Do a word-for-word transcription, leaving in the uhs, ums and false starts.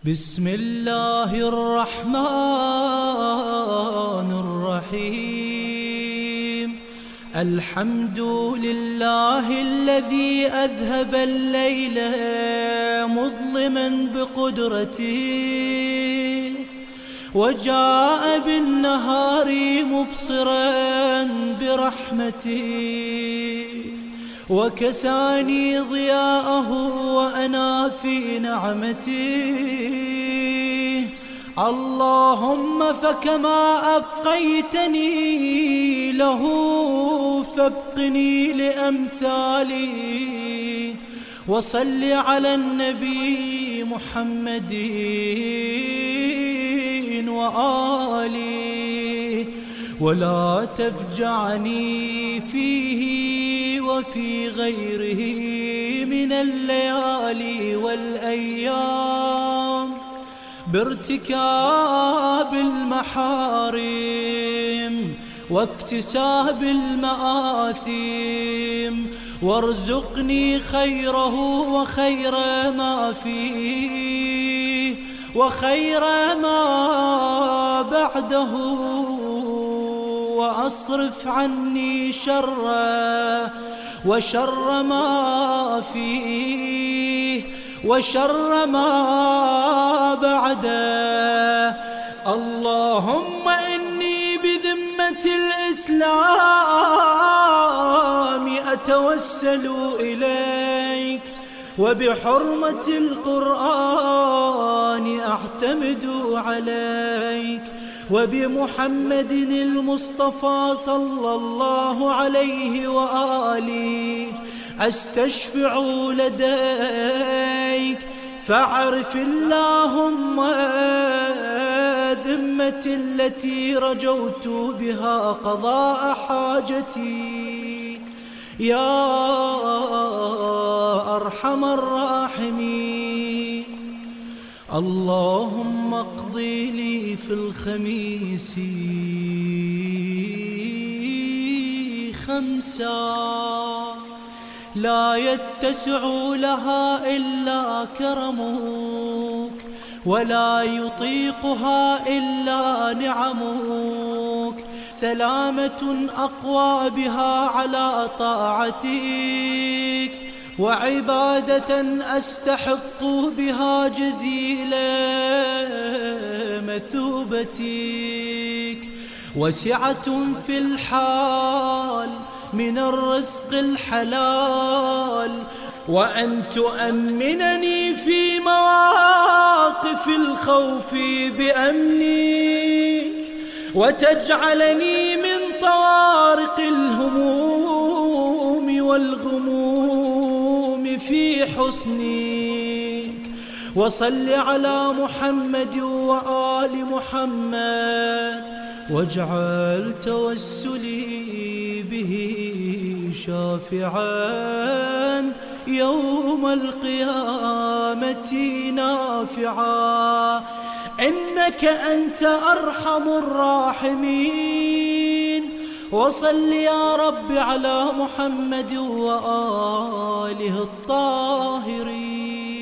بسم الله الرحمن الرحيم. الحمد لله الذي أذهب الليل مظلما بقدرته، وجاء بالنهار مبصرا برحمته، وكساني ضياءه وأنا في نعمته. اللهم فكما أبقيتني له فابقني لأمثالي، وصل على النبي محمد وآله، ولا تفجعني فيه وفي غيره من الليالي والأيام بارتكاب المحارم واكتساب المآثم، وارزقني خيره وخير ما فيه وخير ما بعده، وأصرف عني شره وشر ما فيه وشر ما بعده. اللهم إني بذمة الإسلام أتوسل إليك، وبحرمة القرآن أعتمد عليك، وبمحمد المصطفى صلى الله عليه وآله أستشفع لديك. فاعرف اللهم ذمة التي رجوت بها قضاء حاجتي يا أرحم الراحمين. اللهم اقضي لي في الخميس خمسا لا يتسع لها إلا كرمك، ولا يطيقها إلا نعمك، سلامة أقوى بها على طاعتك، وعبادة أستحق بها جزيل مثوبتك، وسعة في الحال من الرزق الحلال، وأن تؤمنني في مواقف الخوف بأمنك، وتجعلني من طوارق الهموم والغموم في حسنك. وصل على محمد وآل محمد، واجعل توسلي به شافعا يوم القيامة نافعا، إنك أنت أرحم الراحمين. وصل يا رب على محمد وآله الطاهرين.